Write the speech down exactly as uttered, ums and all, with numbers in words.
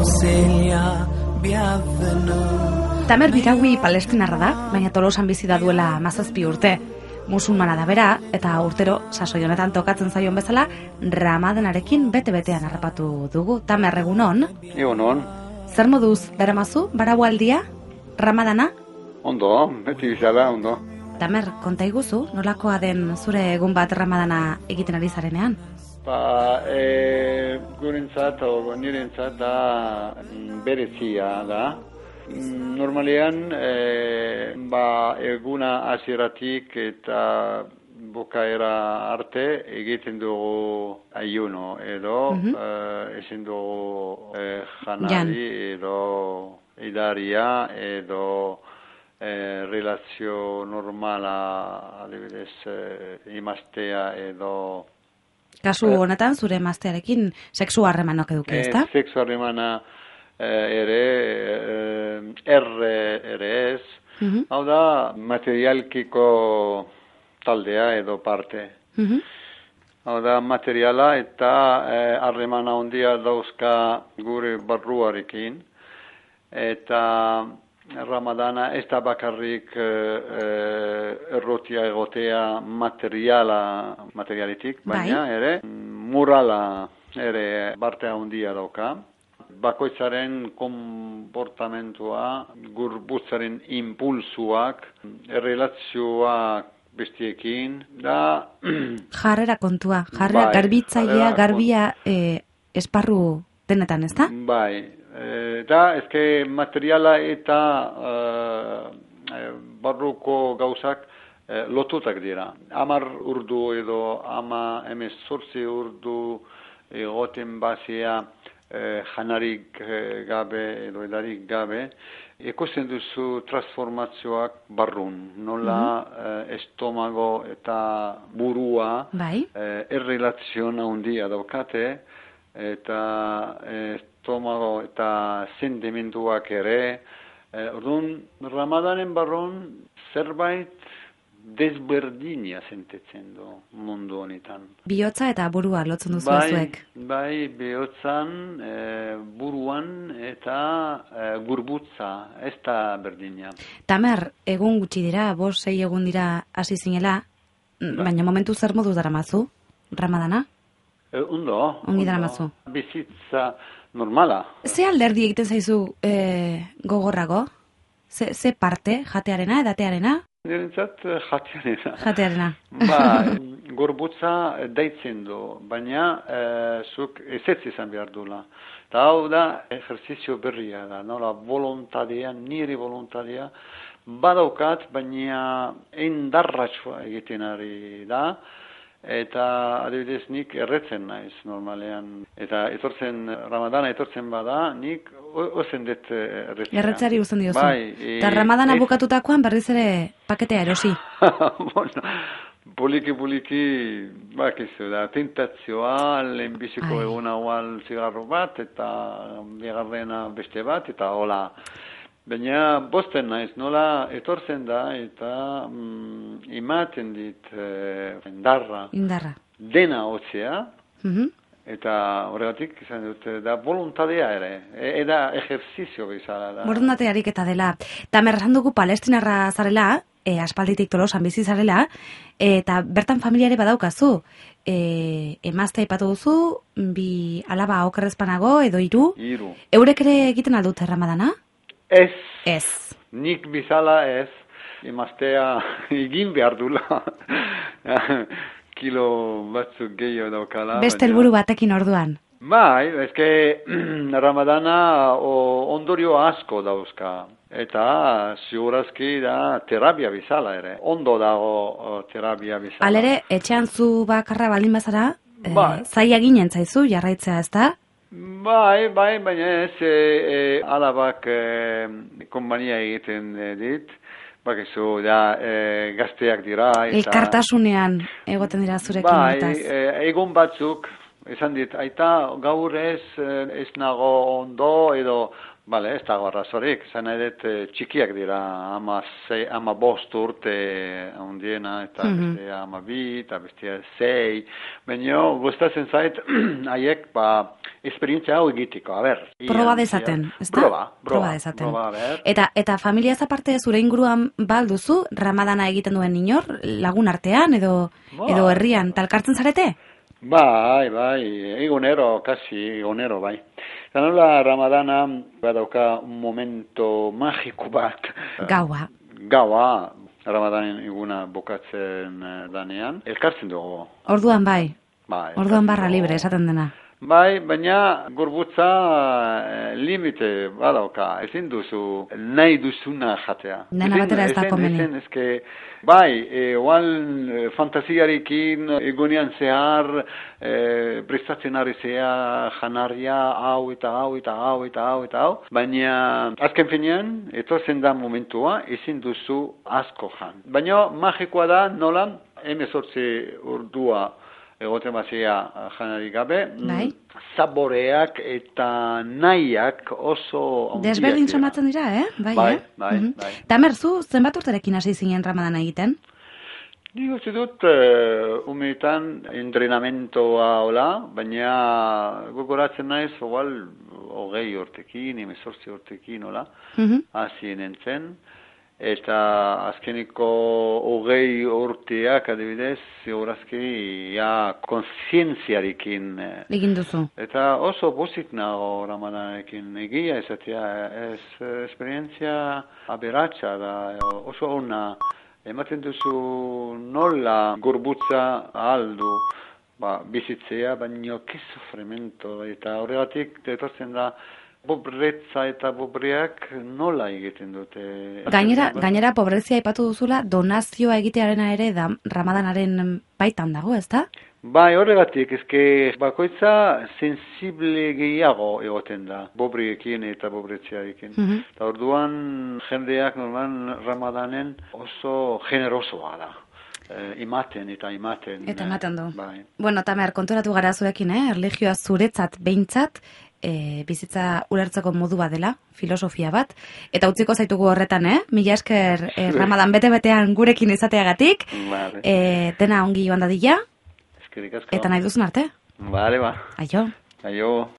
Tamer Biraui palestinarra da, baina Tolosan bizi da duela mazazpi urte. Musulmana da bera, eta urtero sasoi honetan tokatzen zaion bezala, Ramadanekin bete-betean harrapatu dugu. Tamer, egunon? Egunon. Zer moduz daramazu, baraualdia, Ramadana? Ondo, beti bizala, ondo. Tamer, konta iguzu, nolakoa den zure egun bat Ramadana egiten ari zarenean? Ba, e, gurentzat, o nirentzat da berezia da. Normalean, e, ba, eguna hasieratik eta bukaera arte egiten dugu ayuno edo uh-huh. e, ezin dugu e, janari edo idaria edo e, relazio normala adibidez e, imaztea edo kasu honetan zure emaztearekin sexu harremanok eduki, ezta? E, sexu harremana ere, erre ere ez, uh-huh. hau da materialkiko taldea edo parte. Uh-huh. Hau da materiala eta harremana eh, ondia dauzka gure barruarekin, eta Ramadana ez da bakarrik eh, errotia egotea materiala, materialetik, baina bai. Ere murala ere bartea ondia dauka. Bakoitzaren konportamentua, gorputzaren impulsuak, errelazioak bestiekin, da... Jarrera kontua, jarrera bai, garbitzailea, garbia e, esparru denetan, ez da? Bai, e, da, ezke materiala eta e, barruko gauzak e, lotutak dira. Amar urdu edo ama emezortzi urdu egoten bazea, Eh, janarik eh, gabe edo edarik gabe, ikusten duzu transformazioak barrun, nola mm-hmm. eh, estomago eta burua bai. eh, errelaziona handia daukate, eta eh, estomago eta sentimenduak ere. Eh, Orduan, Ramadanen barrun zerbait desberdina sentitzen du mundu honetan. Bihotza eta burua lotzen duzu bai, zuek. Bai, bihotzan, e, buruan eta e, gurbutza, ez da berdina. Tamer, egun gutxi dira, bost, sei egun dira hasi zinela, ba. Baina momentu zer modu daramazu, Ramadana? E, ondo, Ongi daramazu. Bizitza normala. Ze alderdi egiten zaizu e, gogorrago? Ze, ze parte, jatearena, edatearena? Nirentzat jatearena. Jatearena. Ba, gorbutza daitzen du, baina e, zuk ezetz izan behar dula. Eta hau da, ejerzizio berria da, nola, volontadea, nire volontadea, badaukat, baina endarratxua egiten ari da, eta adibidez nik erretzen naiz normalean. Eta etortzen, Ramadana etortzen bada, nik ozen dut erretzea. Erretzari uzen diozu. Bai. Eta Ramadana e, bukatutakoan berriz ere paketea erosi. Bueno, poliki-poliki, bakizu da, tentazioa, lehenbiziko egun haual zigarro bat, eta bigarrena beste bat, eta hola. Baina bosten naiz, nola etortzen da, eta mm, imaten dit eh, indarra. Indarra. Dena hotzea, mm-hmm. eta horregatik izan dut, da volontadea ere, e, eda ejerzizio bezala da. Borondatearik eta dela. Tamer, esan dugu palestinarra zarela, e, aspalditik Tolosan bizi zarela, eta bertan familiare badaukazu. E, emazte aipatu duzu, bi alaba okerrezpanago edo hiru. Hiru. Eurek ere egiten aldute Ramadana? Ez. Ez. Nik bizala ez, emaztea egin behar dula. Kilo batzuk gehiago daukala. Beste helburu batekin orduan. Bai, ezke Ramadana o, ondorio asko dauzka. Eta ziurazki da terapia bizala ere. Ondo dago o, terapia bizala. Alere, etxean zu bakarra baldin bazara, bai. e, zaila ginen zaizu, jarraitzea ez da? Bai, bai, baina ez, e, e, alabak e, konbania egiten e, dit, bakizu, da, e, gazteak dira. Eta... Elkartasunean egoten dira zurekin. Bai, e, egon batzuk, esan dit, aita gaur ez, ez nago ondo edo, bale, ez dago arrazorik, zan edet txikiak dira, ama, zei, ama bost urte handiena, eta mm -hmm. bestea ama bi, eta bestea zei, baina gustatzen zait, haiek, ba, esperientzia hau egiteko, a ber. Proba dezaten, ez da? Proba, proba, proba dezaten. Proba, ber. Eta, eta familiaz aparte zure inguruan balduzu, ramadana egiten duen inor, lagun artean, edo, ba. edo herrian, talkartzen zarete? Bai, bai, egunero, kasi egunero, bai. Zanola ramadana badauka un momento magiko bat. Gaua. Gaua, ramadanen eguna bukatzen danean, elkartzen dugu. Orduan bai, bai orduan barra libre esaten dena. Bai, baina gurbutza limite badauka, ezin duzu nahi duzuna jatea. Dena batera ez da komeni. Ezin, ezke, bai, igual fantasiarekin egunean zehar e, prestatzen ari zea janaria hau eta hau eta hau eta hau eta hau, baina azken finean, etortzen da momentua, ezin duzu asko jan. Baina magikoa da nola, hemezortzi urdua egoten bazia janari gabe, bai. Zaboreak eta nahiak oso handiak desberdin somatzen dira, eh? Bai, bai, eh? bai, uh -huh. bai. Tamer, zu zenbat urterekin hasi zinen ramadana egiten? Digo, dut, uh, umetan entrenamentoa hola, baina gogoratzen naiz, igual, hogei urtekin, emezortzi urtekin, hola, uh -huh. hasi nintzen. Eta azkeniko hogei urteak adibidez, segurazki ja konsientziarekin. Egin duzu. Eta oso pozik nago ramadanarekin egia ezatea, ez esperientzia aberatsa da, oso ona. Ematen duzu nola gurbutza aldu ba, bizitzea, baino ke sufrimento, eta horregatik etortzen da pobretza eta pobreak nola egiten dute. Gainera, gainera pobrezia aipatu duzula, donazioa egitearena ere da ramadanaren baitan dago, ez da? Bai, horregatik, ezke bakoitza sensible gehiago egoten da, bobriekin eta pobretziarekin. Eta mm -hmm. orduan jendeak normal ramadanen oso generosoa da. E, imaten eta imaten. Eta ematen du. Bai. Bueno, Tamer, konturatu gara zuekin, eh? Erlijioa zuretzat behintzat, E, bizitza ulertzeko modu bat dela, filosofia bat, eta utziko zaitugu horretan, eh? Mila esker e, ramadan bete-betean gurekin izateagatik, vale. e, dena ongi joan dadila, eskerik asko. Eta nahi duzun arte. Vale, ba. Aio. Aio.